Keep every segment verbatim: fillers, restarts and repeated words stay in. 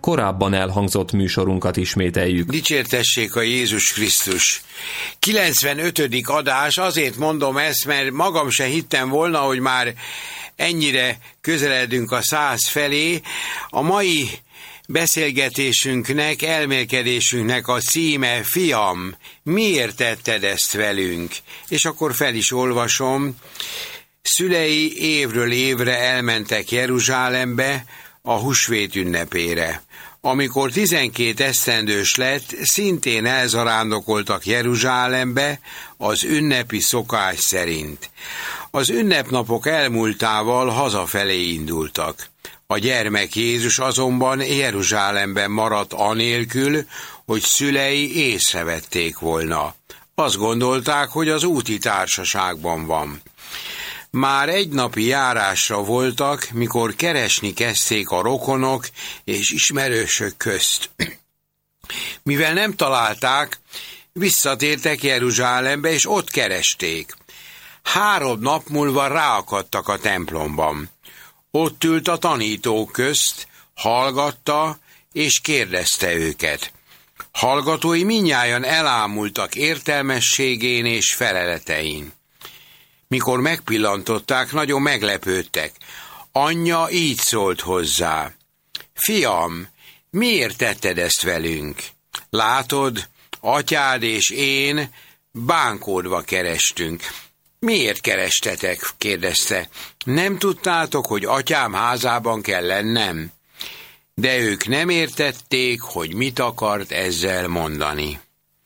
korábban elhangzott műsorunkat ismételjük. Dicsértessék a Jézus Krisztus! kilencvenötödik adás, azért mondom ezt, mert magam se hittem volna, hogy már ennyire közeledünk a száz felé. A mai beszélgetésünknek, elmélkedésünknek a címe: Fiam, miért tetted ezt velünk? És akkor fel is olvasom. Szülei évről évre elmentek Jeruzsálembe a húsvét ünnepére. Amikor tizenkét esztendős lett, szintén elzarándokoltak Jeruzsálembe az ünnepi szokás szerint. Az ünnepnapok elmúltával hazafelé indultak. A gyermek Jézus azonban Jeruzsálemben maradt anélkül, hogy szülei észrevették volna. Azt gondolták, hogy az úti társaságban van. Már egy napi járásra voltak, mikor keresni kezdték a rokonok és ismerősök közt. Mivel nem találták, visszatértek Jeruzsálembe, és ott keresték. Három nap múlva ráakadtak a templomban. Ott ült a tanítók közt, hallgatta és kérdezte őket. Hallgatói mindnyájan elámultak értelmességén és feleletein. Mikor megpillantották, nagyon meglepődtek. Anyja így szólt hozzá: Fiam, miért tetted ezt velünk? Látod, atyád és én bánkódva kerestünk. Miért kerestetek? kérdezte. Nem tudtátok, hogy atyám házában kell lennem? De ők nem értették, hogy mit akart ezzel mondani.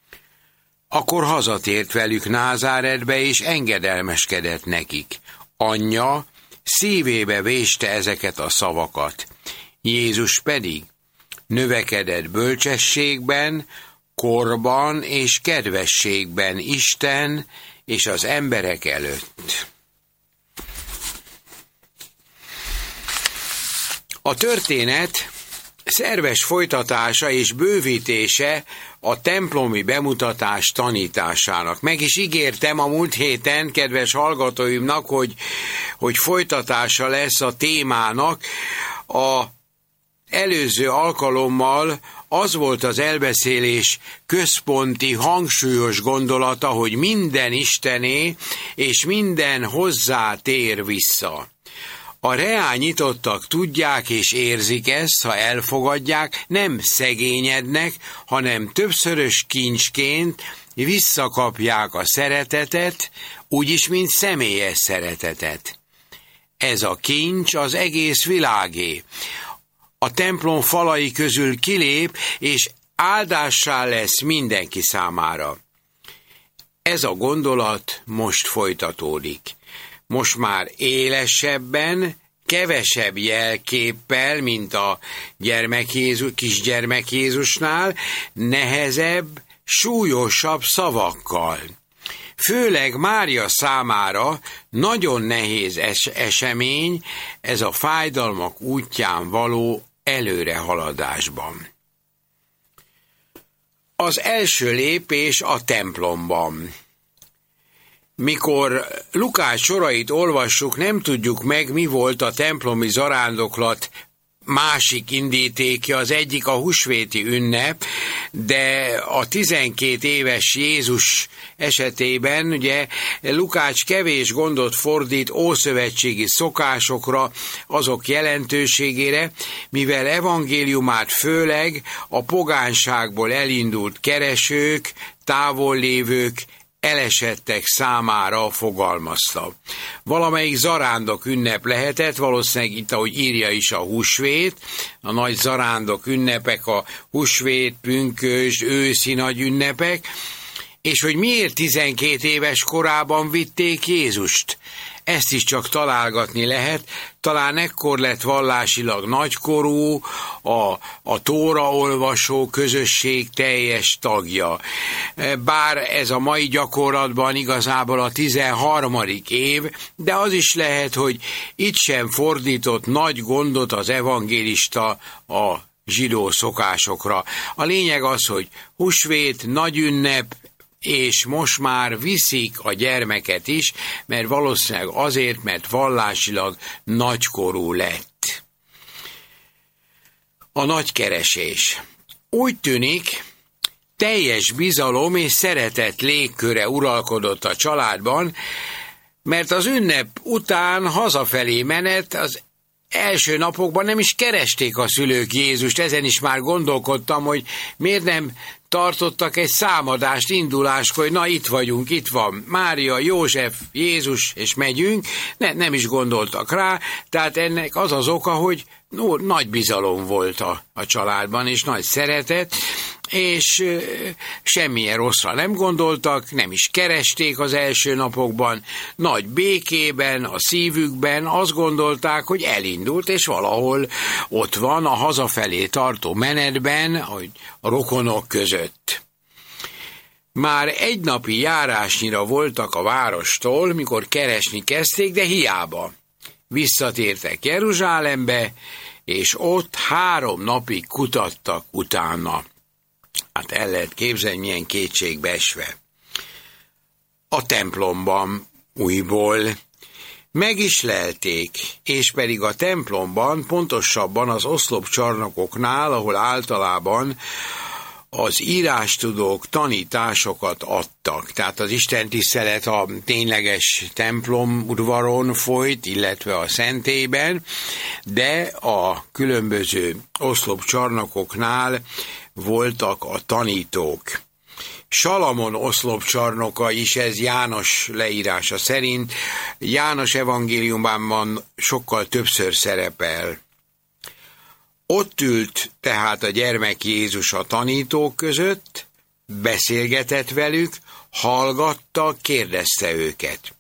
Akkor hazatért velük Názáretbe, és engedelmeskedett nekik. Anyja szívébe véste ezeket a szavakat. Jézus pedig növekedett bölcsességben, korban és kedvességben Isten és az emberek előtt. A történet szerves folytatása és bővítése a templomi bemutatás tanításának. Meg is ígértem a múlt héten, kedves hallgatóimnak, hogy, hogy folytatása lesz a témának. A előző alkalommal az volt az elbeszélés központi, hangsúlyos gondolata, hogy minden Istené, és minden hozzá tér vissza. A reál nyitottak tudják és érzik ezt, ha elfogadják, nem szegényednek, hanem többszörös kincsként visszakapják a szeretetet, úgyis, mint személyes szeretetet. Ez a kincs az egész világé. A templom falai közül kilép, és áldássá lesz mindenki számára. Ez a gondolat most folytatódik. Most már élesebben, kevesebb jelképpel, mint a gyermek Jézus, kisgyermek Jézusnál, nehezebb, súlyosabb szavakkal. Főleg Mária számára nagyon nehéz es- esemény ez a fájdalmak útján való előrehaladásban. Az első lépés a templomban. Mikor Lukács sorait olvassuk, nem tudjuk meg, mi volt a templomi zarándoklat másik indítékja. Az egyik a húsvéti ünnep, de a tizenkét éves Jézus esetében ugye Lukács kevés gondot fordít ószövetségi szokásokra, azok jelentőségére, mivel evangéliumát főleg a pogánságból elindult keresők, távollévők, elesettek számára fogalmazta. Valamelyik zarándok ünnep lehetett, valószínűleg itt, ahogy írja is, a húsvét, a nagy zarándok ünnepek, a húsvét, pünkösd, őszi nagy ünnepek, és hogy miért tizenkét éves korában vitték Jézust. Ezt is csak találgatni lehet, talán ekkor lett vallásilag nagykorú, a, a tóraolvasó közösség teljes tagja. Bár ez a mai gyakorlatban igazából a tizenharmadik év, de az is lehet, hogy itt sem fordított nagy gondot az evangélista a zsidó szokásokra. A lényeg az, hogy húsvét, nagy ünnep, és most már viszik a gyermeket is, mert valószínűleg azért, mert vallásilag nagykorú lett. A nagy keresés. Úgy tűnik, teljes bizalom és szeretet légköre uralkodott a családban, mert az ünnep után hazafelé menet az első napokban nem is keresték a szülők Jézust. Ezen is már gondolkodtam, hogy miért nem tartottak egy számadást induláskor, hogy na itt vagyunk, itt van Mária, József, Jézus, és megyünk. Ne, nem is gondoltak rá, tehát ennek az az oka, hogy no, nagy bizalom volt a, a családban, és nagy szeretet, és ö, semmilyen rosszra nem gondoltak, nem is keresték az első napokban, nagy békében, a szívükben azt gondolták, hogy elindult, és valahol ott van a hazafelé tartó menetben, hogy a rokonok között. Már egy napi járásnyira voltak a várostól, mikor keresni kezdték, de hiába. Visszatértek Jeruzsálembe, és ott három napig kutattak utána. Hát el lehet képzelni, milyen kétségbe esve. A templomban újból meg is lelték, és pedig a templomban, pontosabban az oszlopcsarnokoknál, ahol általában az írástudók tanításokat adtak. Tehát az istentisztelet a tényleges templom udvaron folyt, illetve a szentélyben, de a különböző oszlopcsarnokoknál voltak a tanítók. Salamon oszlopcsarnoka is, ez János leírása szerint, János evangéliumában sokkal többször szerepel. Ott ült tehát a gyermek Jézus a tanítók között, beszélgetett velük, hallgatta, kérdezte őket.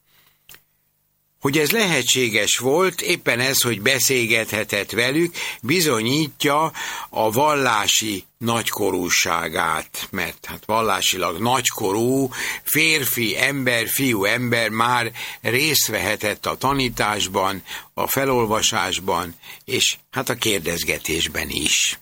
Hogy ez lehetséges volt, éppen ez, hogy beszélgethetett velük, bizonyítja a vallási nagykorúságát, mert hát vallásilag nagykorú férfi ember, fiú ember már részt vehetett a tanításban, a felolvasásban, és hát a kérdezgetésben is.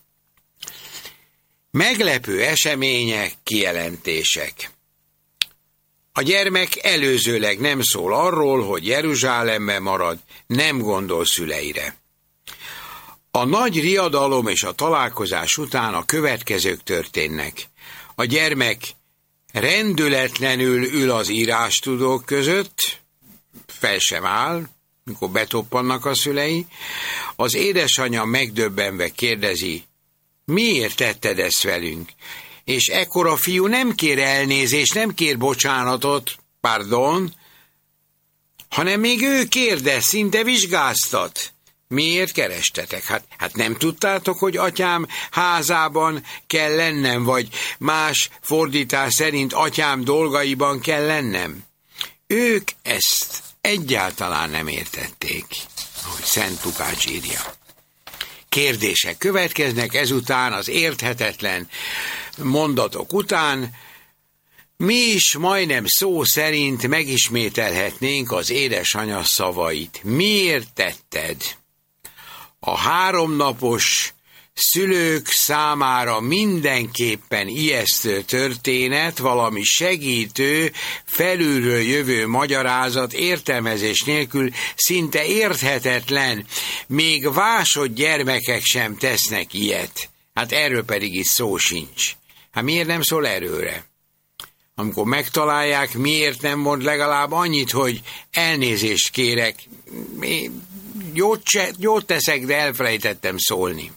Meglepő események, kijelentések. A gyermek előzőleg nem szól arról, hogy Jeruzsálemben marad, nem gondol szüleire. A nagy riadalom és a találkozás után a következők történnek. A gyermek rendületlenül ül az írástudók között, fel sem áll, mikor betoppannak a szülei. Az édesanyja megdöbbenve kérdezi, miért tetted ezt velünk? És ekkor a fiú nem kér elnézést, nem kér bocsánatot, pardon, hanem még ő kérdez, szinte vizsgáztat. Miért kerestetek? Hát, hát nem tudtátok, hogy atyám házában kell lennem, vagy más fordítás szerint atyám dolgaiban kell lennem? Ők ezt egyáltalán nem értették, ahogy Szent Lukács írja. Kérdések következnek ezután, az érthetetlen mondatok után. Mi is majdnem szó szerint megismételhetnénk az édesanyja szavait. Miért tetted? A háromnapos szülők számára mindenképpen ijesztő történet, valami segítő, felülről jövő magyarázat, értelmezés nélkül szinte érthetetlen, még vásott gyermekek sem tesznek ilyet. Hát erről pedig itt szó sincs. Hát miért nem szól erőre? Amikor megtalálják, miért nem mond legalább annyit, hogy elnézést kérek, jót, se, jót teszek, de elfelejtettem szólni.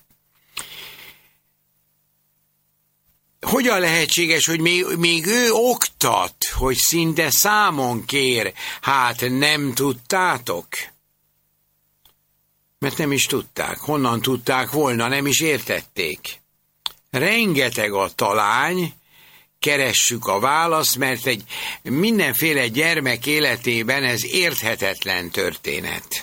Hogyan lehetséges, hogy még, még ő oktat, hogy szinte számon kér, hát nem tudtátok? Mert nem is tudták. Honnan tudták volna, nem is értették. Rengeteg a talány, keressük a választ, mert egy mindenféle gyermek életében ez érthetetlen történet.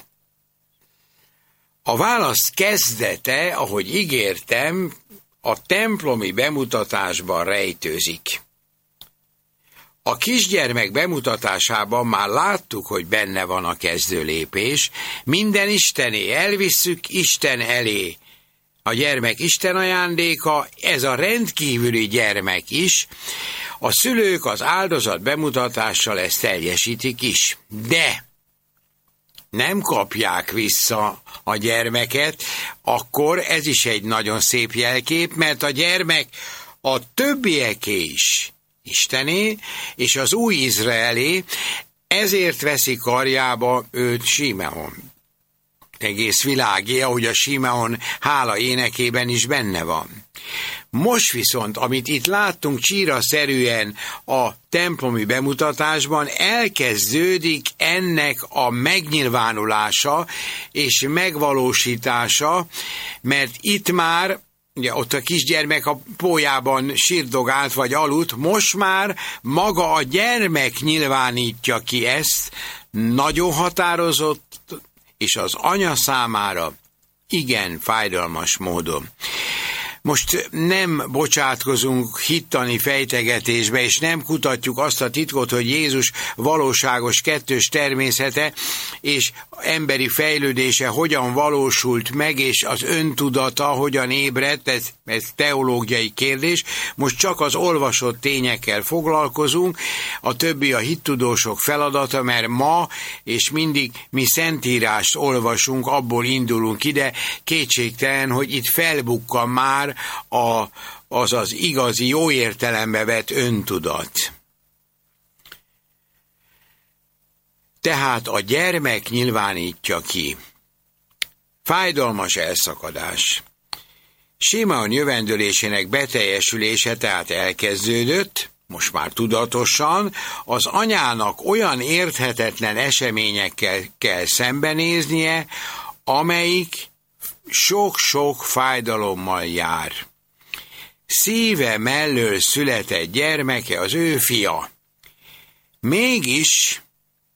A válasz kezdete, ahogy ígértem, a templomi bemutatásban rejtőzik. A kisgyermek bemutatásában már láttuk, hogy benne van a kezdőlépés. Minden Istené, elvisszük Isten elé. A gyermek Isten ajándéka, ez a rendkívüli gyermek is. A szülők az áldozat bemutatással ezt teljesítik is. De nem kapják vissza a gyermeket, akkor ez is egy nagyon szép jelkép, mert a gyermek a többieké is Istené, és az új Izraelé, ezért veszi karjába őt Simeon. Egész világé, ahogy a Simeon hála énekében is benne van. Most viszont, amit itt láttunk csíraszerűen a templomi bemutatásban, elkezdődik ennek a megnyilvánulása és megvalósítása, mert itt már, ugye ott a kisgyermek a pólyában sirdogált vagy aludt, most már maga a gyermek nyilvánítja ki ezt, nagyon határozott, és az anya számára igen fájdalmas módon. Most nem bocsátkozunk hittani fejtegetésbe, és nem kutatjuk azt a titkot, hogy Jézus valóságos kettős természete és emberi fejlődése hogyan valósult meg, és az öntudata hogyan ébredt, ez, ez teológiai kérdés. Most csak az olvasott tényekkel foglalkozunk, a többi a hittudósok feladata, mert ma és mindig mi szentírást olvasunk, abból indulunk ide, kétségtelen, hogy itt felbukkan már A, az az igazi, jó értelembe vett öntudat. Tehát a gyermek nyilvánítja ki. Fájdalmas elszakadás. Simeon jövendőlésének beteljesülése tehát elkezdődött, most már tudatosan, az anyának olyan érthetetlen eseményekkel kell szembenéznie, amelyik sok-sok fájdalommal jár. Szíve mellől született gyermeke az ő fia. Mégis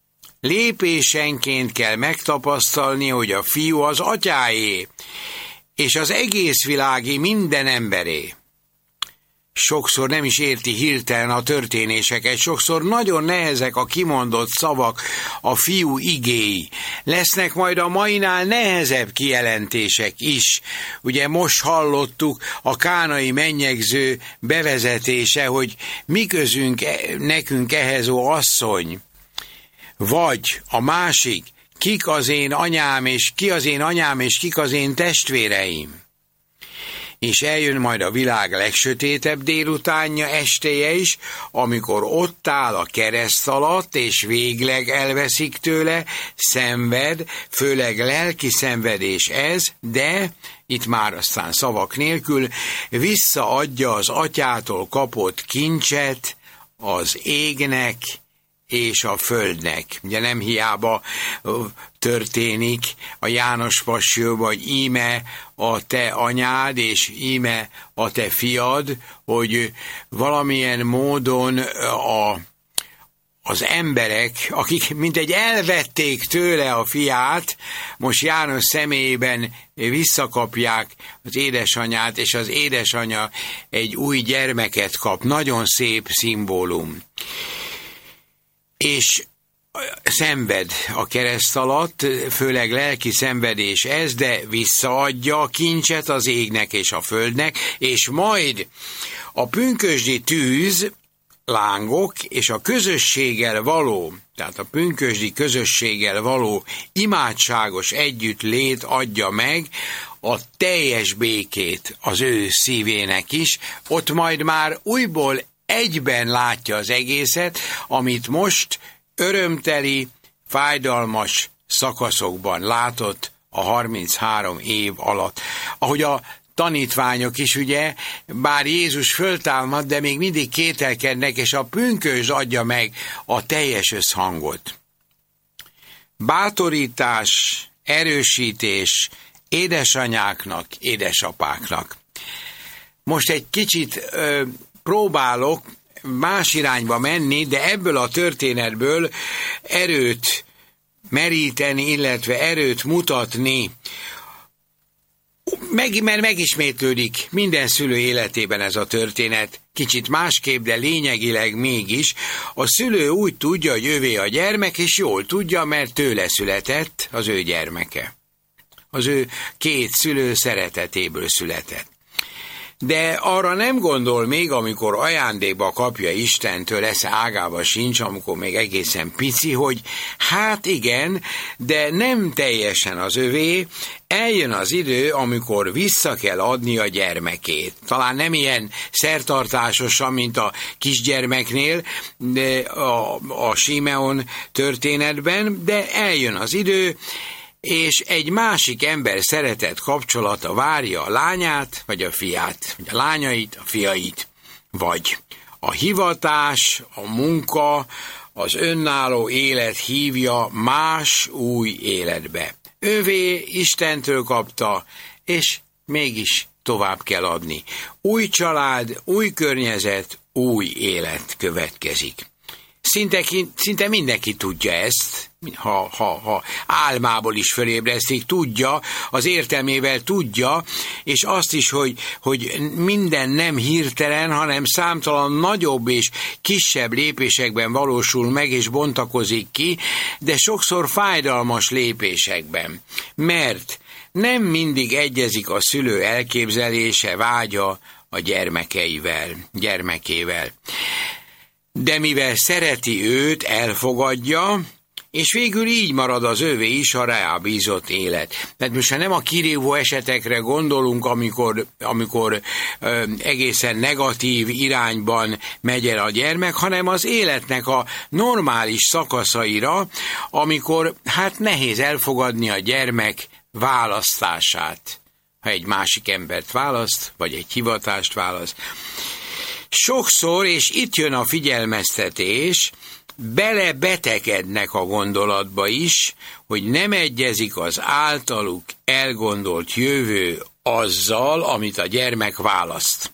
lépésenként kell megtapasztalni, hogy a fiú az atyáé, és az egész világi minden emberé. Sokszor nem is érti hirtelen a történéseket, sokszor nagyon nehezek a kimondott szavak, a fiú igéi. Lesznek majd a mainál nehezebb kijelentések is. Ugye most hallottuk a kánai mennyegző bevezetése, hogy mi közünk nekünk ehhez, ó asszony. Vagy a másik, kik az én anyám, és ki az én anyám, és kik az én testvéreim. És eljön majd a világ legsötétebb délutánja, estéje is, amikor ott áll a kereszt alatt, és végleg elveszik tőle, szenved, főleg lelki szenvedés ez, de itt már aztán szavak nélkül visszaadja az atyától kapott kincset az égnek és a földnek. Ugye nem hiába történik a János Passió, vagy íme a te anyád, és íme a te fiad, hogy valamilyen módon a, az emberek, akik mintegy elvették tőle a fiát, most János személyében visszakapják az édesanyát, és az édesanya egy új gyermeket kap. Nagyon szép szimbólum. És szenved a kereszt alatt, főleg lelki szenvedés ez, de visszaadja a kincset az égnek és a földnek, és majd a pünkösdi tűz, lángok és a közösséggel való, tehát a pünkösdi közösséggel való imádságos együttlét adja meg a teljes békét az ő szívének is, ott majd már újból egyben látja az egészet, amit most örömteli, fájdalmas szakaszokban látott a harminchárom év alatt. Ahogy a tanítványok is, ugye, bár Jézus föltámad, de még mindig kételkednek, és a pünkösd adja meg a teljes összhangot. Bátorítás, erősítés édesanyáknak, édesapáknak. Most egy kicsit ö, próbálok más irányba menni, de ebből a történetből erőt meríteni, illetve erőt mutatni, meg, mert megismétlődik minden szülő életében ez a történet, kicsit másképp, de lényegileg mégis. A szülő úgy tudja, hogy ővé a gyermek, és jól tudja, mert tőle született az ő gyermeke. Az ő két szülő szeretetéből született. de arra nem gondol még, amikor ajándékba kapja Istentől, esze ágába sincs, amikor még egészen pici, hogy hát igen, de nem teljesen az övé, eljön az idő, amikor vissza kell adni a gyermekét. Talán nem ilyen szertartásosan, mint a kisgyermeknél, de a, a Simeon történetben, de eljön az idő, és egy másik ember szeretett kapcsolata várja a lányát, vagy a fiát, vagy a lányait, a fiait, vagy a hivatás, a munka, az önálló élet hívja más új életbe. Ővé Istentől kapta, és mégis tovább kell adni. Új család, új környezet, új élet következik. Szinte, szinte mindenki tudja ezt, ha, ha, ha álmából is fölébresztik, tudja, az értelmével tudja, és azt is, hogy, hogy minden nem hirtelen, hanem számtalan nagyobb és kisebb lépésekben valósul meg és bontakozik ki, de sokszor fájdalmas lépésekben, mert nem mindig egyezik a szülő elképzelése, vágya a gyermekeivel, gyermekével. De mivel szereti őt, elfogadja, és végül így marad az övé is a rábízott élet. Tehát most nem a kirívó esetekre gondolunk, amikor, amikor ö, egészen negatív irányban megy el a gyermek, hanem az életnek a normális szakaszaira, amikor hát nehéz elfogadni a gyermek választását. Ha egy másik embert választ, vagy egy hivatást választ. Sokszor, és itt jön a figyelmeztetés, belebetegednek a gondolatba is, hogy nem egyezik az általuk elgondolt jövő azzal, amit a gyermek választ.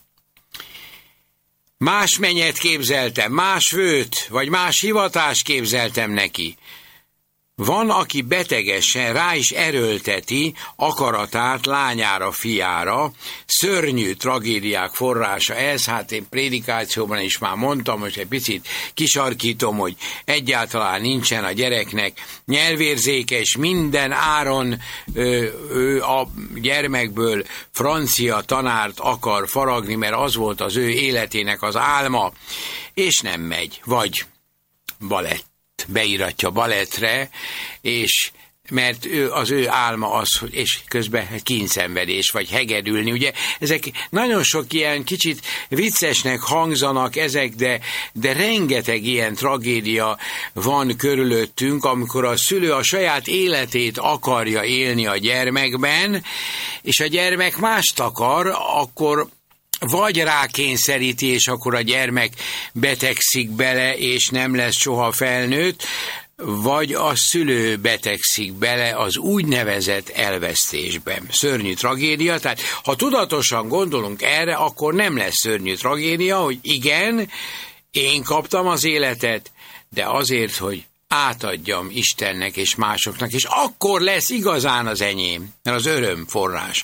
Más menyet képzeltem, más főt, vagy más hivatást képzeltem neki. Van, aki betegesen rá is erőlteti akaratát lányára, fiára, szörnyű tragédiák forrása ez, hát én prédikációban is már mondtam, most egy picit kisarkítom, hogy egyáltalán nincsen a gyereknek nyelvérzéke, és minden áron ő, ő a gyermekből francia tanárt akar faragni, mert az volt az ő életének az álma, és nem megy, vagy balett. Beíratja balettre, és mert ő, az ő álma az, és közben kíndszenvedés, vagy hegedülni. Ugye ezek nagyon sok ilyen kicsit viccesnek hangzanak ezek, de, de rengeteg ilyen tragédia van körülöttünk, amikor a szülő a saját életét akarja élni a gyermekben, és a gyermek mást akar, akkor vagy rákényszeríti, és akkor a gyermek betegszik bele, és nem lesz soha felnőtt, vagy a szülő betegszik bele az úgynevezett elvesztésben. Szörnyű tragédia, tehát ha tudatosan gondolunk erre, akkor nem lesz szörnyű tragédia, hogy igen, én kaptam az életet, de azért, hogy átadjam Istennek és másoknak, és akkor lesz igazán az enyém, mert az öröm forrás.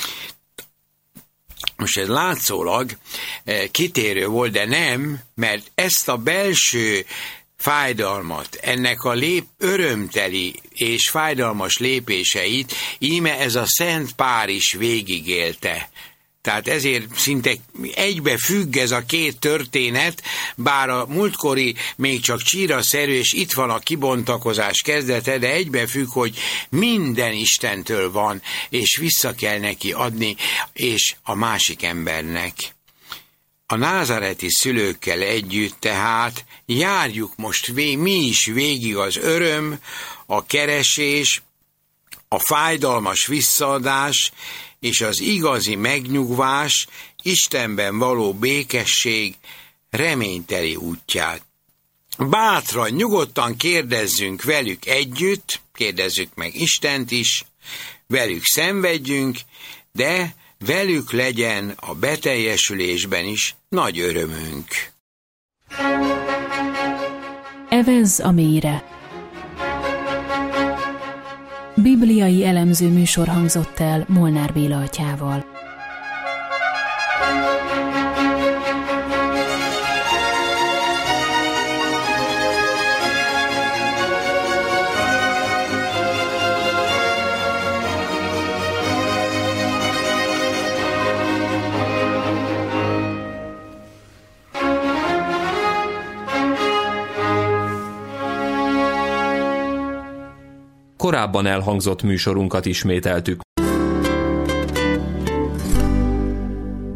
Most ez látszólag kitérő volt, de nem, mert ezt a belső fájdalmat, ennek a lép, örömteli és fájdalmas lépéseit íme ez a Szent Pár is végigélte. Tehát ezért szinte egybe függ ez a két történet, bár a múltkori még csak csíraszerű, és itt van a kibontakozás kezdete, de egybe függ, hogy minden Istentől van, és vissza kell neki adni, és a másik embernek. A názáreti szülőkkel együtt tehát járjuk most vég, mi is végig az öröm, a keresés, a fájdalmas visszaadás, és az igazi megnyugvás, Istenben való békesség reményteli útját. Bátran, nyugodtan kérdezzünk velük együtt, kérdezzük meg Istent is, velük szenvedjünk, de velük legyen a beteljesülésben is nagy örömünk. Evezz a mélyre. Bibliai elemző műsor hangzott el Molnár Béla atyával. korábban elhangzott műsorunkat ismételtük.